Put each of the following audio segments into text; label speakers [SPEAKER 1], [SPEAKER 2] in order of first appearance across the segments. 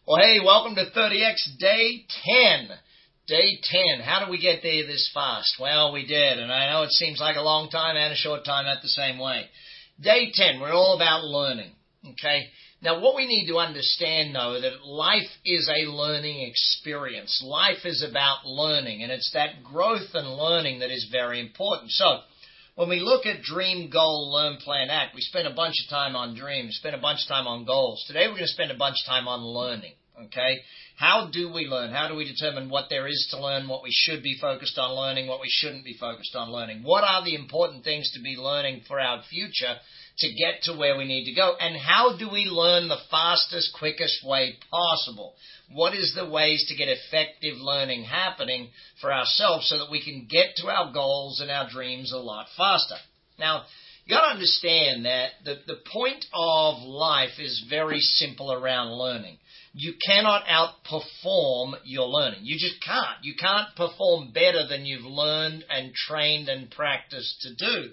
[SPEAKER 1] Well, hey, welcome to 30X Day 10. Day 10. How did we get there this fast? Well, we did, and I know it seems like a long time and a short time at the same way. Day 10, we're all about learning, okay? Now, what we need to understand, though, that life is a learning experience. Life is about learning, and it's that growth and learning that is very important. So, when we look at Dream, Goal, Learn, Plan, Act, we spend a bunch of time on dreams, spend a bunch of time on goals. Today, we're going to spend a bunch of time on learning, okay? How do we learn? How do we determine what there is to learn, what we should be focused on learning, what we shouldn't be focused on learning? What are the important things to be learning for our future to get to where we need to go? And how do we learn the fastest, quickest way possible? What is the ways to get effective learning happening for ourselves so that we can get to our goals and our dreams a lot faster? Now, you got to understand that the point of life is very simple around learning. You cannot outperform your learning. You just can't. You can't perform better than you've learned and trained and practiced to do.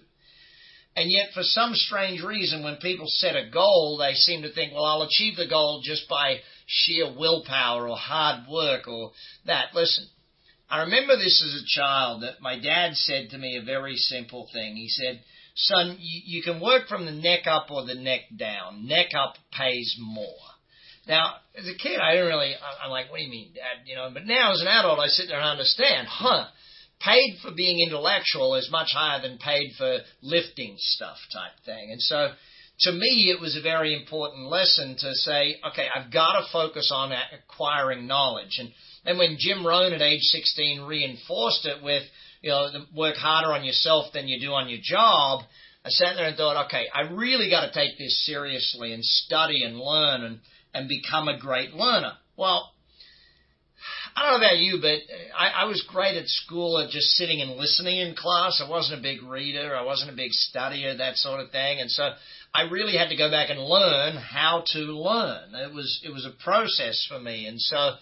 [SPEAKER 1] And yet, for some strange reason, when people set a goal, they seem to think, well, I'll achieve the goal just by sheer willpower or hard work or that. Listen, I remember this as a child that my dad said to me a very simple thing. He said, son, you can work from the neck up or the neck down. Neck up pays more. Now, as a kid, I'm like, what do you mean, Dad? But now as an adult, I sit there and understand, paid for being intellectual is much higher than paid for lifting stuff type thing. And so, to me, it was a very important lesson to say, okay, I've got to focus on acquiring knowledge. And when Jim Rohn at age 16 reinforced it with, work harder on yourself than you do on your job, I sat there and thought, okay, I really got to take this seriously and study and learn and become a great learner. Well, I don't know about you, but I was great at school at just sitting and listening in class. I wasn't a big reader. I wasn't a big studier, that sort of thing. And so I really had to go back and learn how to learn. It was a process for me. And so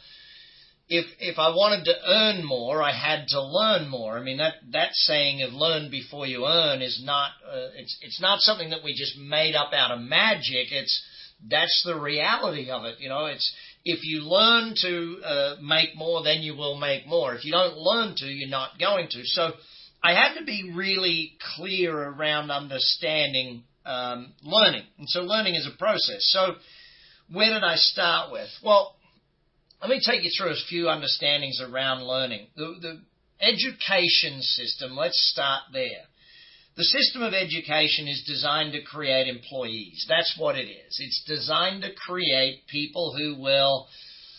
[SPEAKER 1] if I wanted to earn more, I had to learn more. I mean, that saying of learn before you earn is not, it's not something that we just made up out of magic. That's the reality of it. It's, if you learn to make more, then you will make more. If you don't learn to, you're not going to. So I had to be really clear around understanding learning. And so learning is a process. So where did I start with? Well, let me take you through a few understandings around learning. The education system, let's start there. The system of education is designed to create employees. That's what it is. It's designed to create people who will,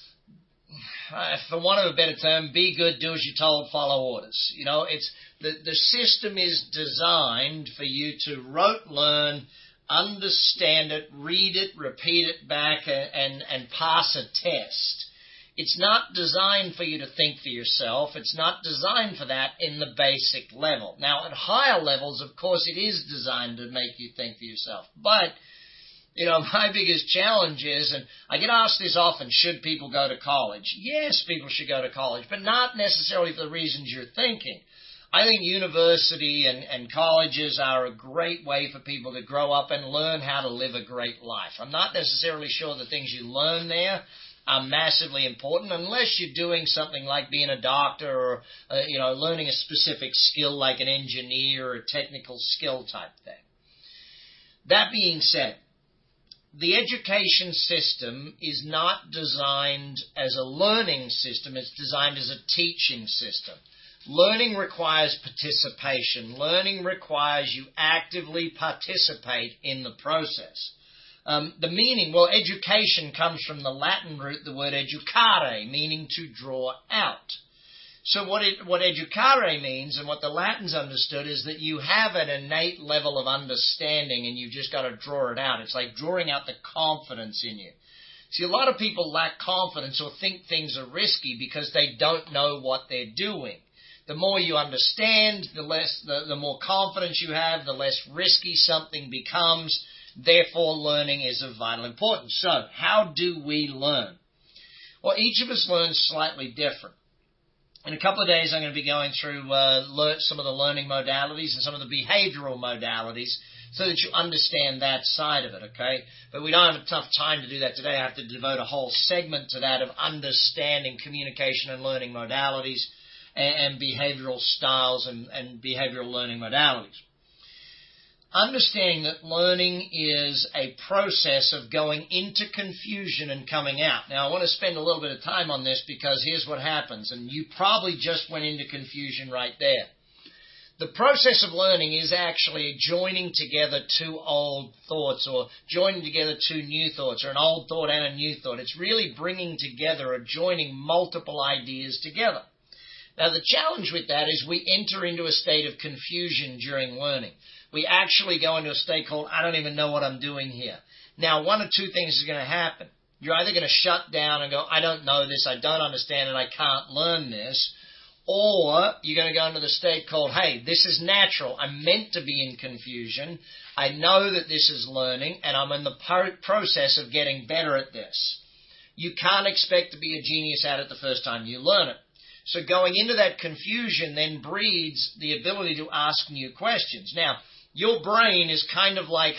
[SPEAKER 1] for want of a better term, be good, do as you're told, follow orders. It's the system is designed for you to rote learn, understand it, read it, repeat it back, and pass a test. It's not designed for you to think for yourself. It's not designed for that in the basic level. Now, at higher levels, of course, it is designed to make you think for yourself. But, my biggest challenge is, and I get asked this often, should people go to college? Yes, people should go to college, but not necessarily for the reasons you're thinking. I think university and colleges are a great way for people to grow up and learn how to live a great life. I'm not necessarily sure the things you learn there are massively important unless you're doing something like being a doctor or, learning a specific skill like an engineer or a technical skill type thing. That being said, the education system is not designed as a learning system. It's designed as a teaching system. Learning requires participation. Learning requires you actively participate in the process. The meaning, education comes from the Latin root, the word educare, meaning to draw out. So what educare means and what the Latins understood is that you have an innate level of understanding and you've just got to draw it out. It's like drawing out the confidence in you. See, a lot of people lack confidence or think things are risky because they don't know what they're doing. The more you understand, the more confidence you have, the less risky something becomes. Therefore, learning is of vital importance. So, how do we learn? Well, each of us learns slightly different. In a couple of days, I'm going to be going through some of the learning modalities and some of the behavioral modalities so that you understand that side of it, okay? But we don't have enough time to do that today. I have to devote a whole segment to that of understanding communication and learning modalities and behavioral styles and behavioral learning modalities. Understanding that learning is a process of going into confusion and coming out. Now, I want to spend a little bit of time on this because here's what happens, and you probably just went into confusion right there. The process of learning is actually joining together two old thoughts or joining together two new thoughts or an old thought and a new thought. It's really bringing together or joining multiple ideas together. Now, the challenge with that is we enter into a state of confusion during learning. We actually go into a state called, I don't even know what I'm doing here. Now, one of two things is going to happen. You're either going to shut down and go, I don't know this, I don't understand it, I can't learn this. Or you're going to go into the state called, hey, this is natural. I'm meant to be in confusion. I know that this is learning, and I'm in the process of getting better at this. You can't expect to be a genius at it the first time you learn it. So going into that confusion then breeds the ability to ask new questions. Now, your brain is kind of like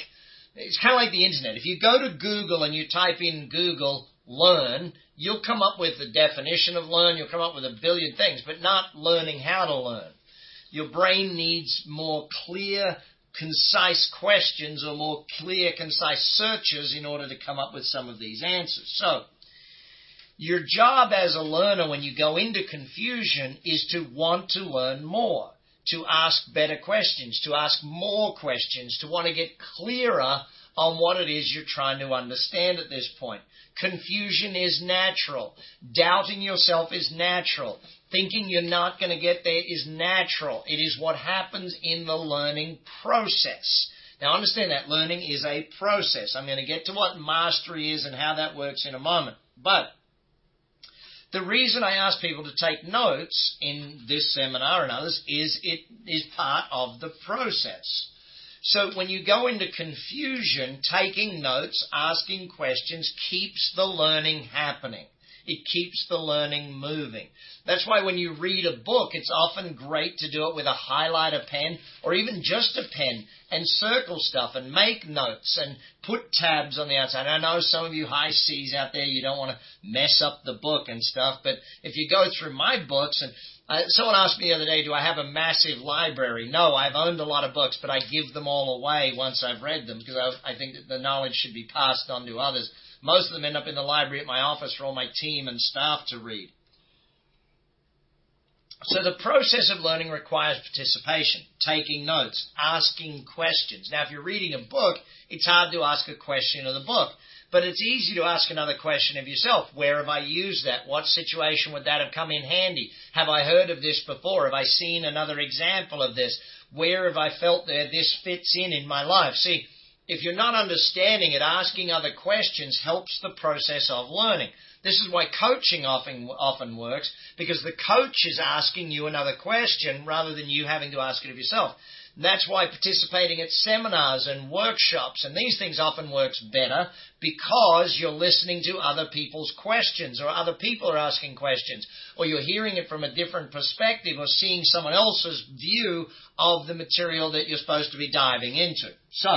[SPEAKER 1] the internet. If you go to Google and you type in Google learn, you'll come up with the definition of learn, you'll come up with a billion things, but not learning how to learn. Your brain needs more clear, concise questions or more clear, concise searches in order to come up with some of these answers. So, your job as a learner when you go into confusion is to want to learn more, to ask better questions, to ask more questions, to want to get clearer on what it is you're trying to understand at this point. Confusion is natural. Doubting yourself is natural. Thinking you're not going to get there is natural. It is what happens in the learning process. Now understand that learning is a process. I'm going to get to what mastery is and how that works in a moment. But the reason I ask people to take notes in this seminar and others is it is part of the process. So when you go into confusion, taking notes, asking questions keeps the learning happening. It keeps the learning moving. That's why when you read a book, it's often great to do it with a highlighter pen or even just a pen and circle stuff and make notes and put tabs on the outside. I know some of you high C's out there, you don't want to mess up the book and stuff, but if you go through my books and someone asked me the other day, do I have a massive library? No, I've owned a lot of books, but I give them all away once I've read them because I think that the knowledge should be passed on to others. Most of them end up in the library at my office for all my team and staff to read. So the process of learning requires participation, taking notes, asking questions. Now, if you're reading a book, it's hard to ask a question of the book. But it's easy to ask another question of yourself. Where have I used that? What situation would that have come in handy? Have I heard of this before? Have I seen another example of this? Where have I felt that this fits in my life? See, if you're not understanding it, asking other questions helps the process of learning. This is why coaching often works, because the coach is asking you another question rather than you having to ask it of yourself. And that's why participating at seminars and workshops and these things often works better, because you're listening to other people's questions or other people are asking questions, or you're hearing it from a different perspective or seeing someone else's view of the material that you're supposed to be diving into. So,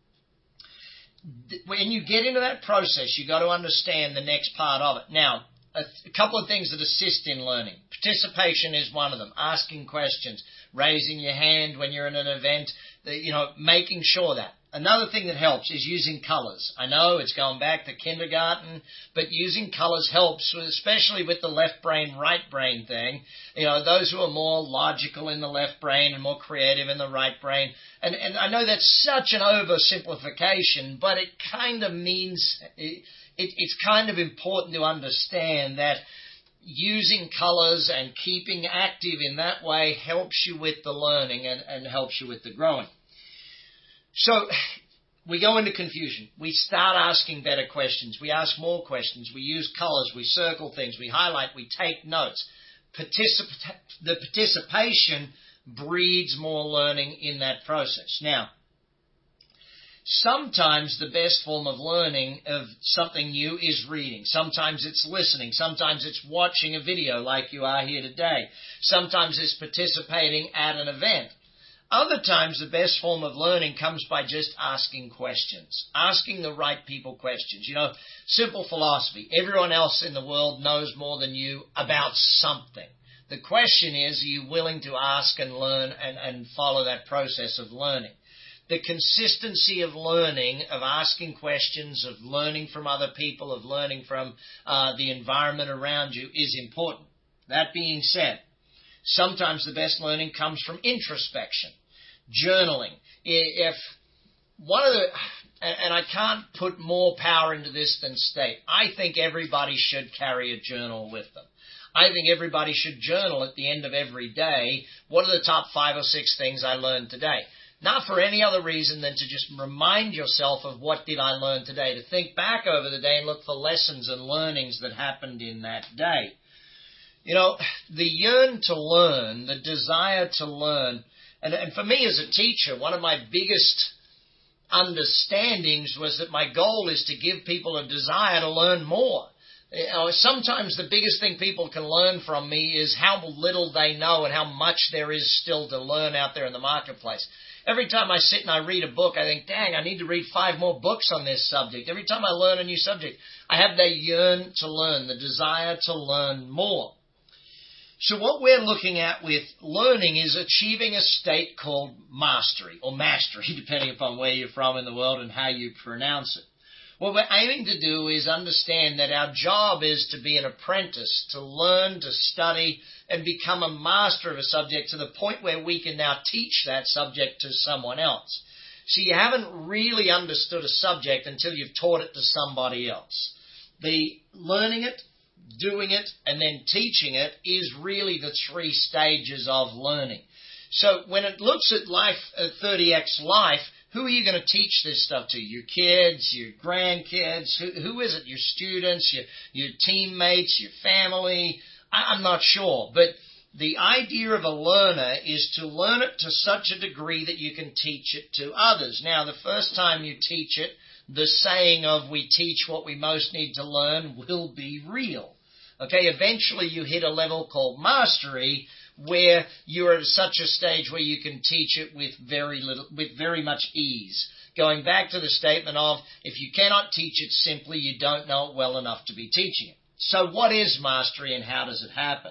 [SPEAKER 1] when you get into that process, you've got to understand the next part of it. Now, a couple of things that assist in learning. Participation is one of them. Asking questions, raising your hand when you're in an event, making sure that. Another thing that helps is using colors. I know it's going back to kindergarten, but using colors helps, especially with the left brain, right brain thing. Those who are more logical in the left brain and more creative in the right brain. And I know that's such an oversimplification, but it kind of means, it's kind of important to understand that using colors and keeping active in that way helps you with the learning and helps you with the growing. So we go into confusion. We start asking better questions. We ask more questions. We use colors. We circle things. We highlight. We take notes. The participation breeds more learning in that process. Now, sometimes the best form of learning of something new is reading. Sometimes it's listening. Sometimes it's watching a video like you are here today. Sometimes it's participating at an event. Other times, the best form of learning comes by just asking questions, asking the right people questions. Simple philosophy. Everyone else in the world knows more than you about something. The question is, are you willing to ask and learn and follow that process of learning? The consistency of learning, of asking questions, of learning from other people, of learning from the environment around you is important. That being said, sometimes the best learning comes from introspection, journaling. And I can't put more power into this than state, I think everybody should carry a journal with them. I think everybody should journal at the end of every day. What are the top 5 or 6 things I learned today? Not for any other reason than to just remind yourself of what did I learn today, to think back over the day and look for lessons and learnings that happened in that day. The yearn to learn, the desire to learn, and for me as a teacher, one of my biggest understandings was that my goal is to give people a desire to learn more. Sometimes the biggest thing people can learn from me is how little they know and how much there is still to learn out there in the marketplace. Every time I sit and I read a book, I think, dang, I need to read 5 more books on this subject. Every time I learn a new subject, I have that yearn to learn, the desire to learn more. So what we're looking at with learning is achieving a state called mastery, or mastery, depending upon where you're from in the world and how you pronounce it. What we're aiming to do is understand that our job is to be an apprentice, to learn, to study, and become a master of a subject to the point where we can now teach that subject to someone else. So you haven't really understood a subject until you've taught it to somebody else. The learning it, doing it, and then teaching it is really the 3 stages of learning. So when it looks at life, 30X life, who are you going to teach this stuff to? Your kids, your grandkids? Who is it? Your students, your teammates, your family? I'm not sure. But the idea of a learner is to learn it to such a degree that you can teach it to others. Now, the first time you teach it, the saying of we teach what we most need to learn will be real. Okay, eventually you hit a level called mastery where you're at such a stage where you can teach it with very much ease. Going back to the statement of, if you cannot teach it simply, you don't know it well enough to be teaching it. So what is mastery and how does it happen?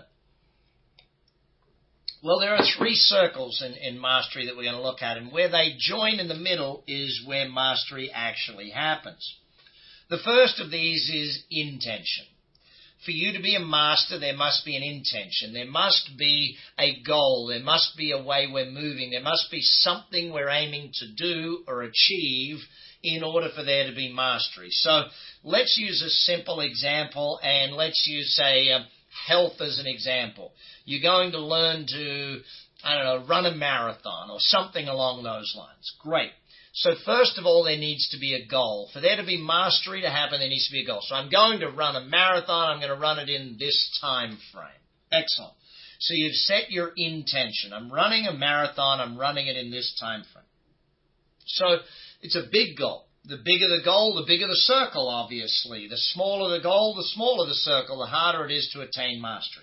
[SPEAKER 1] Well, there are 3 circles in mastery that we're going to look at, and where they join in the middle is where mastery actually happens. The first of these is intention. For you to be a master, there must be an intention. There must be a goal. There must be a way we're moving. There must be something we're aiming to do or achieve in order for there to be mastery. So let's use a simple example, and let's use, say, health as an example. You're going to learn to, run a marathon or something along those lines. Great. So first of all, there needs to be a goal. For there to be mastery to happen, there needs to be a goal. So I'm going to run a marathon. I'm going to run it in this time frame. Excellent. So you've set your intention. I'm running a marathon. I'm running it in this time frame. So it's a big goal. The bigger the goal, the bigger the circle, obviously. The smaller the goal, the smaller the circle, the harder it is to attain mastery.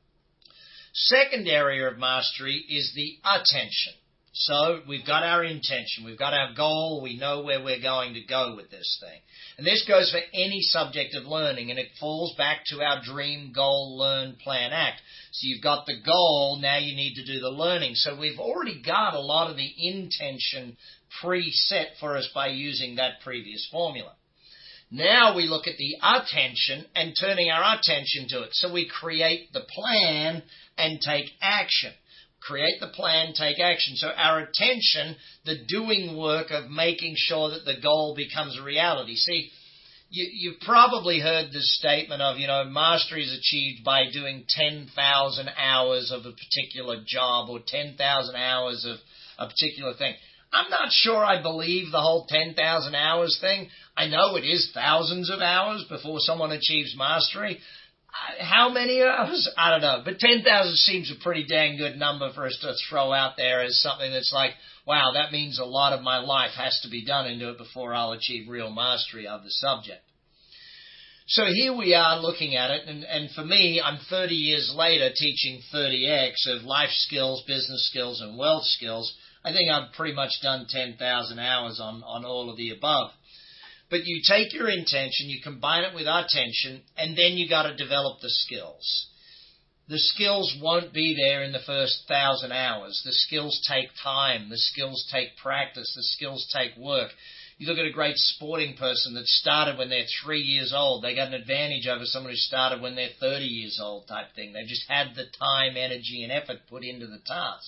[SPEAKER 1] Second area of mastery is the attention. So we've got our intention, we've got our goal, we know where we're going to go with this thing. And this goes for any subject of learning, and it falls back to our dream, goal, learn, plan, act. So you've got the goal, now you need to do the learning. So we've already got a lot of the intention preset for us by using that previous formula. Now we look at the attention and turning our attention to it. So we create the plan and take action. Create the plan, take action. So our attention, the doing work of making sure that the goal becomes a reality. See, you've probably heard this statement of, mastery is achieved by doing 10,000 hours of a particular job or 10,000 hours of a particular thing. I'm not sure I believe the whole 10,000 hours thing. I know it is thousands of hours before someone achieves mastery. How many hours? I don't know. But 10,000 seems a pretty dang good number for us to throw out there as something that's like, wow, that means a lot of my life has to be done into it before I'll achieve real mastery of the subject. So here we are looking at it, and for me, I'm 30 years later teaching 30X of life skills, business skills, and wealth skills. I think I've pretty much done 10,000 hours on all of the above. But you take your intention, you combine it with attention, and then you got to develop the skills. The skills won't be there in the first 1,000 hours. The skills take time. The skills take practice. The skills take work. You look at a great sporting person that started when they're 3 years old. They got an advantage over someone who started when they're 30 years old type thing. They just had the time, energy, and effort put into the task.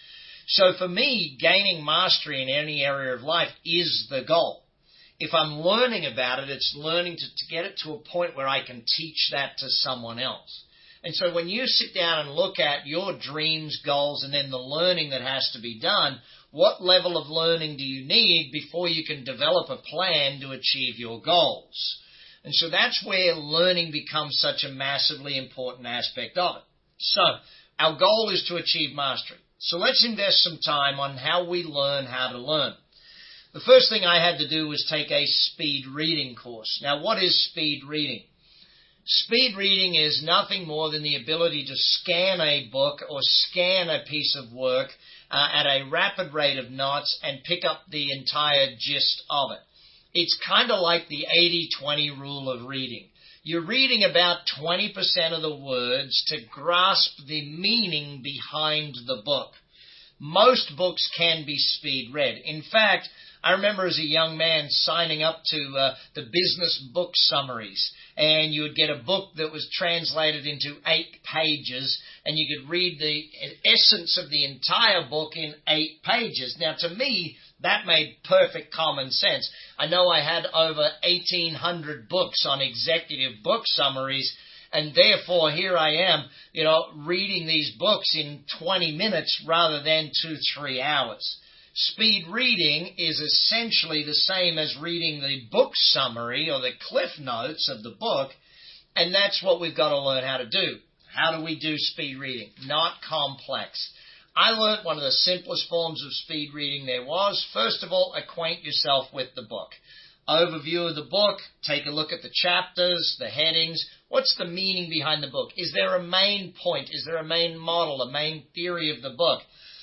[SPEAKER 1] So for me, gaining mastery in any area of life is the goal. If I'm learning about it, it's learning to get it to a point where I can teach that to someone else. And so when you sit down and look at your dreams, goals, and then the learning that has to be done, what level of learning do you need before you can develop a plan to achieve your goals? And so that's where learning becomes such a massively important aspect of it. So our goal is to achieve mastery. So let's invest some time on how we learn how to learn. The first thing I had to do was take a speed reading course. Now, what is speed reading? Speed reading is nothing more than the ability to scan a book or scan a piece of work at a rapid rate of knots and pick up the entire gist of it. It's kind of like the 80-20 rule of reading. You're reading about 20% of the words to grasp the meaning behind the book. Most books can be speed read. In fact, I remember as a young man signing up to the business book summaries, and you would get a book that was translated into 8 pages, and you could read the essence of the entire book in 8 pages. Now, to me, that made perfect common sense. I know I had over 1,800 books on executive book summaries, and therefore here I am, reading these books in 20 minutes rather than 2-3 hours. Speed reading is essentially the same as reading the book summary or the cliff notes of the book, and that's what we've got to learn how to do. How do we do speed reading? Not complex. I learned one of the simplest forms of speed reading there was. First of all, acquaint yourself with the book. Overview of the book, take a look at the chapters, the headings. What's the meaning behind the book? Is there a main point? Is there a main model, a main theory of the book?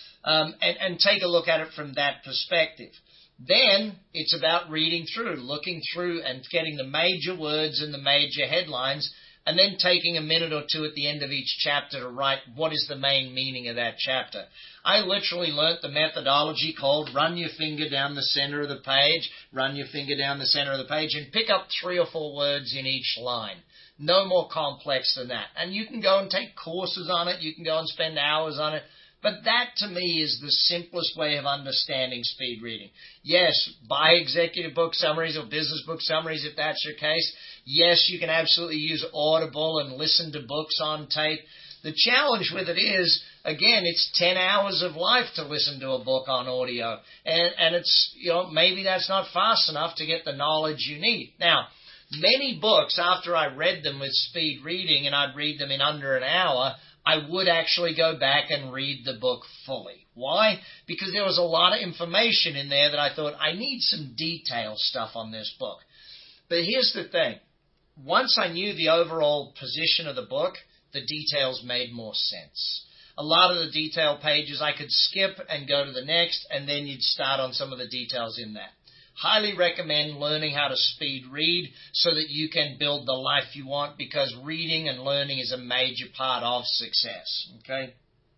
[SPEAKER 1] And take a look at it from that perspective. Then it's about reading through, looking through and getting the major words and the major headlines, and then taking a minute or two at the end of each chapter to write what is the main meaning of that chapter. I literally learnt the methodology called run your finger down the center of the page, run your finger down the center of the page, and pick up 3 or 4 words in each line. No more complex than that. And you can go and take courses on it. You can go and spend hours on it. But that, to me, is the simplest way of understanding speed reading. Yes, buy executive book summaries or business book summaries if that's your case. Yes, you can absolutely use Audible and listen to books on tape. The challenge with it is, again, it's 10 hours of life to listen to a book on audio. And it's, maybe that's not fast enough to get the knowledge you need. Now, many books, after I read them with speed reading, and I'd read them in under an hour, I would actually go back and read the book fully. Why? Because there was a lot of information in there that I thought, I need some detail stuff on this book. But here's the thing. Once I knew the overall position of the book, the details made more sense. A lot of the detail pages I could skip and go to the next, and then you'd start on some of the details in that. Highly recommend learning how to speed read so that you can build the life you want, because reading and learning is a major part of success. Okay?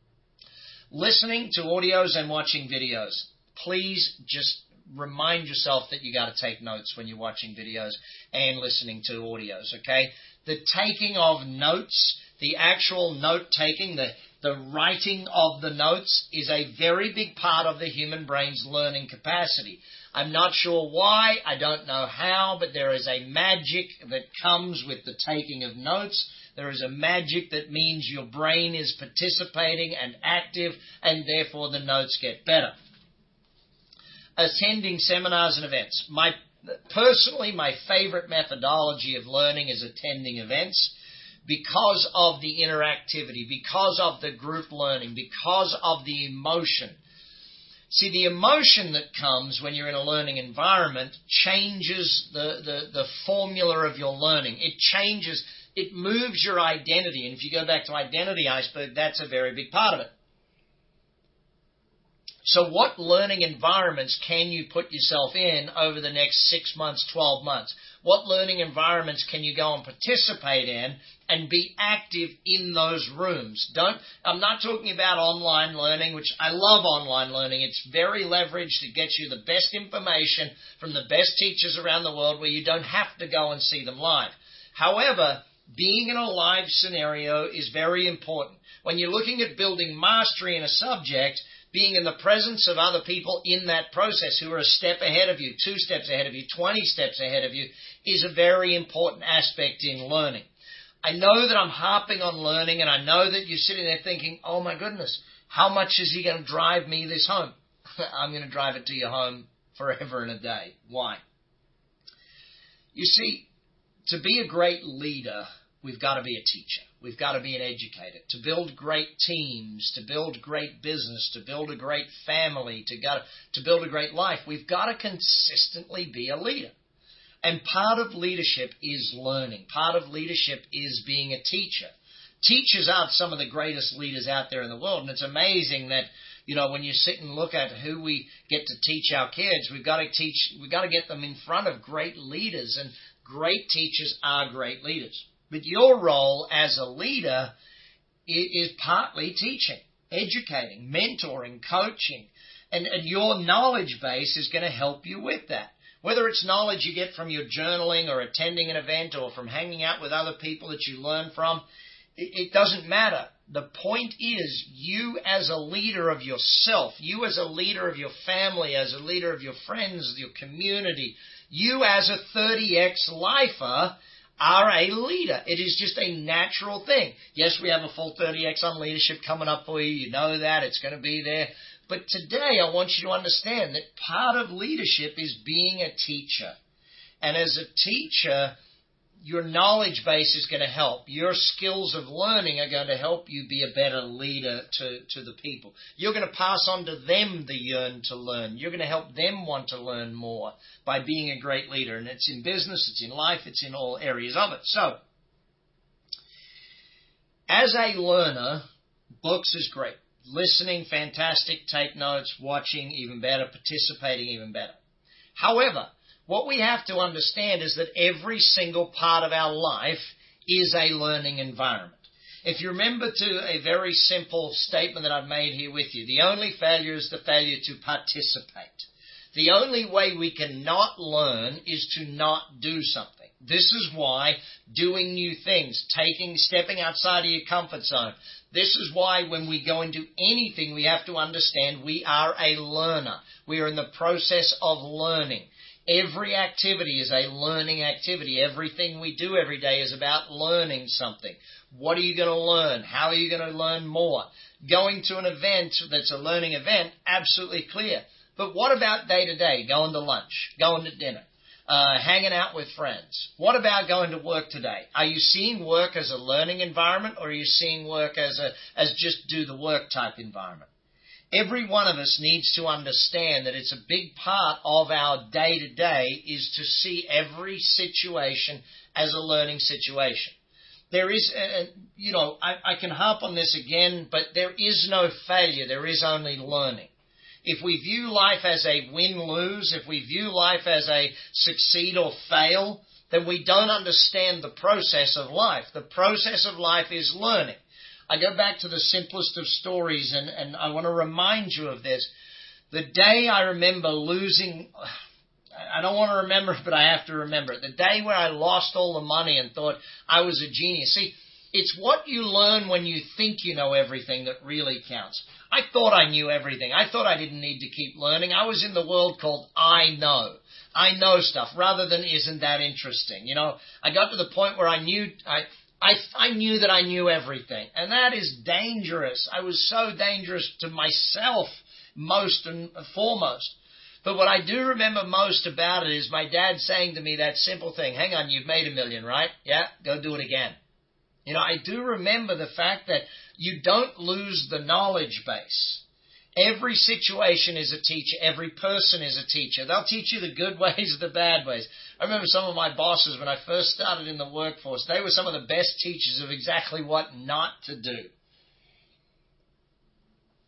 [SPEAKER 1] Listening to audios and watching videos. Please just remind yourself that you got to take notes when you're watching videos and listening to audios. Okay? The taking of notes, the actual note-taking, the writing of the notes is a very big part of the human brain's learning capacity. I'm not sure why, I don't know how, but there is a magic that comes with the taking of notes. There is a magic that means your brain is participating and active, and therefore the notes get better. Attending seminars and events. Personally, my favorite methodology of learning is attending events because of the interactivity, because of the group learning, because of the emotion. See, the emotion that comes when you're in a learning environment changes the formula of your learning. It changes, it moves your identity. And if you go back to identity iceberg, that's a very big part of it. So what learning environments can you put yourself in over the next 6 months, 12 months? What learning environments can you go and participate in and be active in those rooms? I'm not talking about online learning, which I love online learning. It's very leveraged. It gets you the best information from the best teachers around the world where you don't have to go and see them live. However, being in a live scenario is very important. When you're looking at building mastery in a subject, being in the presence of other people in that process who are a step ahead of you, 2 steps ahead of you, 20 steps ahead of you, is a very important aspect in learning. I know that I'm harping on learning, and I know that you're sitting there thinking, oh my goodness, how much is he going to drive me this home? I'm going to drive it to your home forever and a day. Why? You see, to be a great leader, we've got to be a teacher. We've got to be an educator. To build great teams, to build great business, to build a great family, to build a great life, we've got to consistently be a leader. And part of leadership is learning. Part of leadership is being a teacher. Teachers are some of the greatest leaders out there in the world. And it's amazing that, when you sit and look at who we get to teach our kids, we've got to get them in front of great leaders. And great teachers are great leaders. But your role as a leader is partly teaching, educating, mentoring, coaching. And your knowledge base is going to help you with that. Whether it's knowledge you get from your journaling or attending an event or from hanging out with other people that you learn from, it doesn't matter. The point is, you as a leader of yourself, you as a leader of your family, as a leader of your friends, your community, you as a 30X lifer are a leader. It is just a natural thing. Yes, we have a full 30X on leadership coming up for you. You know that. It's going to be there. But today I want you to understand that part of leadership is being a teacher. And as a teacher, your knowledge base is going to help. Your skills of learning are going to help you be a better leader to the people. You're going to pass on to them the yearn to learn. You're going to help them want to learn more by being a great leader. And it's in business, it's in life, it's in all areas of it. So, as a learner, books is great. Listening, fantastic. Take notes. Watching, even better. Participating, even better. However, what we have to understand is that every single part of our life is a learning environment. If you remember to a very simple statement that I've made here with you, the only failure is the failure to participate. The only way we can not learn is to not do something. This is why doing new things, stepping outside of your comfort zone. This is why when we go and do anything, we have to understand we are a learner. We are in the process of learning. Every activity is a learning activity. Everything we do every day is about learning something. What are you going to learn? How are you going to learn more? Going to an event that's a learning event, absolutely clear. But what about day to day? Going to lunch, going to dinner, hanging out with friends. What about going to work today? Are you seeing work as a learning environment, or are you seeing work as just do the work type environment? Every one of us needs to understand that it's a big part of our day-to-day is to see every situation as a learning situation. There is, I can harp on this again, but there is no failure. There is only learning. If we view life as a win-lose, if we view life as a succeed or fail, then we don't understand the process of life. The process of life is learning. I go back to the simplest of stories, and I want to remind you of this. The day I remember losing, I don't want to remember it, but I have to remember it. The day where I lost all the money and thought I was a genius. See, it's what you learn when you think you know everything that really counts. I thought I knew everything. I thought I didn't need to keep learning. I was in the world called I know. I know stuff rather than isn't that interesting. I got to the point where I knew that I knew everything. And that is dangerous. I was so dangerous to myself most and foremost. But what I do remember most about it is my dad saying to me that simple thing, hang on, you've made $1 million, right? Yeah, go do it again. I do remember the fact that you don't lose the knowledge base. Every situation is a teacher. Every person is a teacher. They'll teach you the good ways or the bad ways. I remember some of my bosses when I first started in the workforce, they were some of the best teachers of exactly what not to do.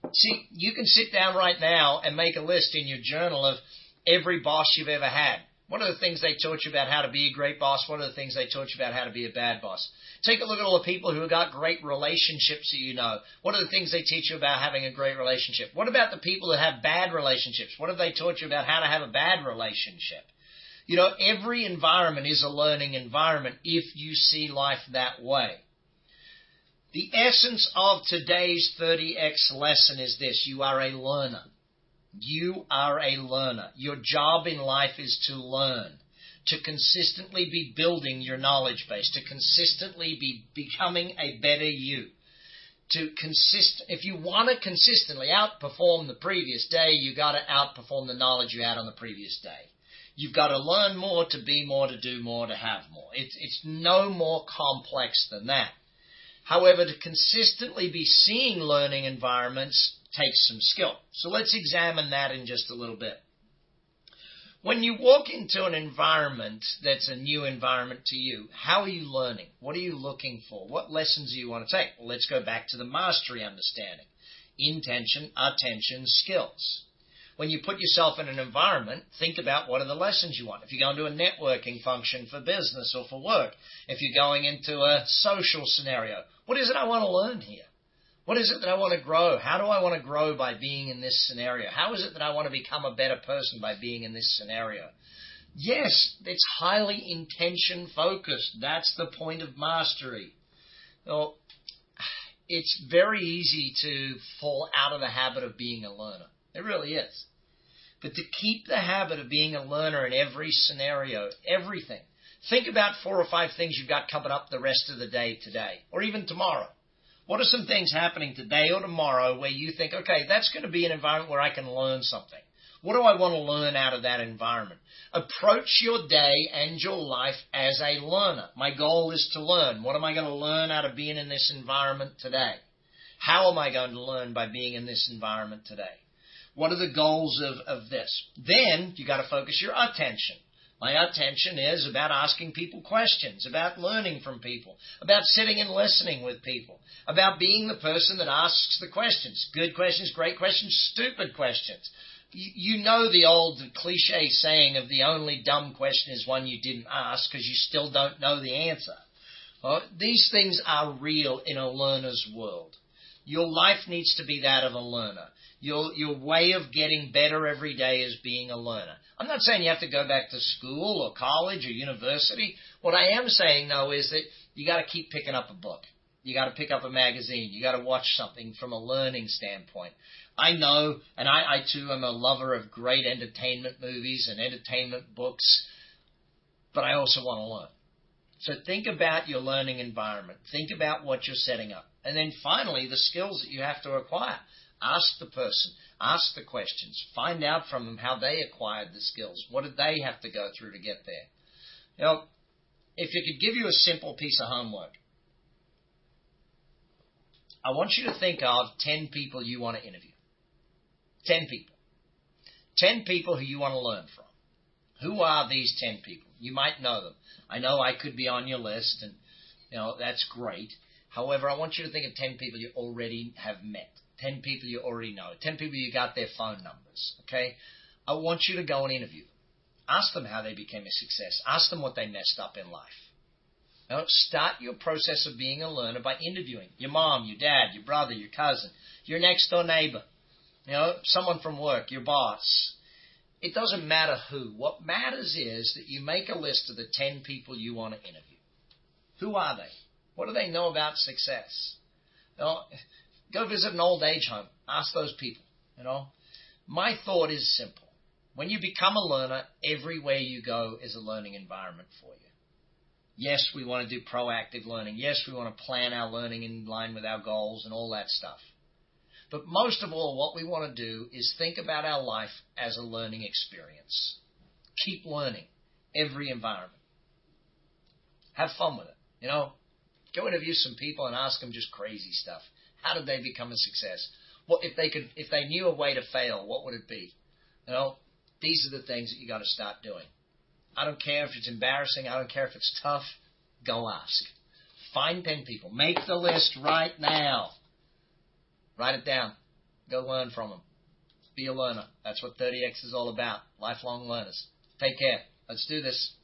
[SPEAKER 1] See, you can sit down right now and make a list in your journal of every boss you've ever had. What are the things they taught you about how to be a great boss? What are the things they taught you about how to be a bad boss? Take a look at all the people who have got great relationships that you know. What are the things they teach you about having a great relationship? What about the people that have bad relationships? What have they taught you about how to have a bad relationship? You know, every environment is a learning environment if you see life that way. The essence of today's 30X lesson is this: you are a learner. You are a learner. Your job in life is to learn, to consistently be building your knowledge base, to consistently be becoming a better you. If you want to consistently outperform the previous day, you got to outperform the knowledge you had on the previous day. You've got to learn more, to be more, to do more, to have more. It's no more complex than that. However, to consistently be seeing learning environments takes some skill. So let's examine that in just a little bit. When you walk into an environment that's a new environment to you, how are you learning? What are you looking for? What lessons do you want to take? Well, let's go back to the mastery understanding. Intention, attention, skills. When you put yourself in an environment, think about what are the lessons you want. If you're going to a networking function for business or for work, if you're going into a social scenario, what is it I want to learn here? What is it that I want to grow? How do I want to grow by being in this scenario? How is it that I want to become a better person by being in this scenario? Yes, it's highly intention-focused. That's the point of mastery. Well, it's very easy to fall out of the habit of being a learner. It really is. But to keep the habit of being a learner in every scenario, everything. Think about 4 or 5 things you've got coming up the rest of the day today, or even tomorrow. What are some things happening today or tomorrow where you think, okay, that's going to be an environment where I can learn something? What do I want to learn out of that environment? Approach your day and your life as a learner. My goal is to learn. What am I going to learn out of being in this environment today? How am I going to learn by being in this environment today? What are the goals of this? Then you got to focus your attention. My attention is about asking people questions, about learning from people, about sitting and listening with people, about being the person that asks the questions. Good questions, great questions, stupid questions. You know the old cliche saying of the only dumb question is one you didn't ask because you still don't know the answer. Well, these things are real in a learner's world. Your life needs to be that of a learner. Your way of getting better every day is being a learner. I'm not saying you have to go back to school or college or university. What I am saying, though, is that you got to keep picking up a book. You got to pick up a magazine. You got to watch something from a learning standpoint. I know, and I too am a lover of great entertainment movies and entertainment books, but I also want to learn. So think about your learning environment. Think about what you're setting up. And then finally, the skills that you have to acquire. Ask the person. Ask the questions. Find out from them how they acquired the skills. What did they have to go through to get there? You know, if you could give you a simple piece of homework, I want you to think of 10 people you want to interview. 10 people. 10 people who you want to learn from. Who are these 10 people? You might know them. I know I could be on your list, and that's great. However, I want you to think of 10 people you already have met. 10 people you already know. 10 people you got their phone numbers, okay? I want you to go and interview them. Ask them how they became a success. Ask them what they messed up in life. Start your process of being a learner by interviewing your mom, your dad, your brother, your cousin, your next door neighbor, someone from work, your boss. It doesn't matter who. What matters is that you make a list of the 10 people you want to interview. Who are they? What do they know about success? Go visit an old age home. Ask those people, My thought is simple. When you become a learner, everywhere you go is a learning environment for you. Yes, we want to do proactive learning. Yes, we want to plan our learning in line with our goals and all that stuff. But most of all, what we want to do is think about our life as a learning experience. Keep learning every environment. Have fun with it. Go interview some people and ask them just crazy stuff. How did they become a success? What if they knew a way to fail, what would it be? These are the things that you got to start doing. I don't care if it's embarrassing. I don't care if it's tough. Go ask. Find 10 people. Make the list right now. Write it down. Go learn from them. Be a learner. That's what 30X is all about. Lifelong learners. Take care. Let's do this.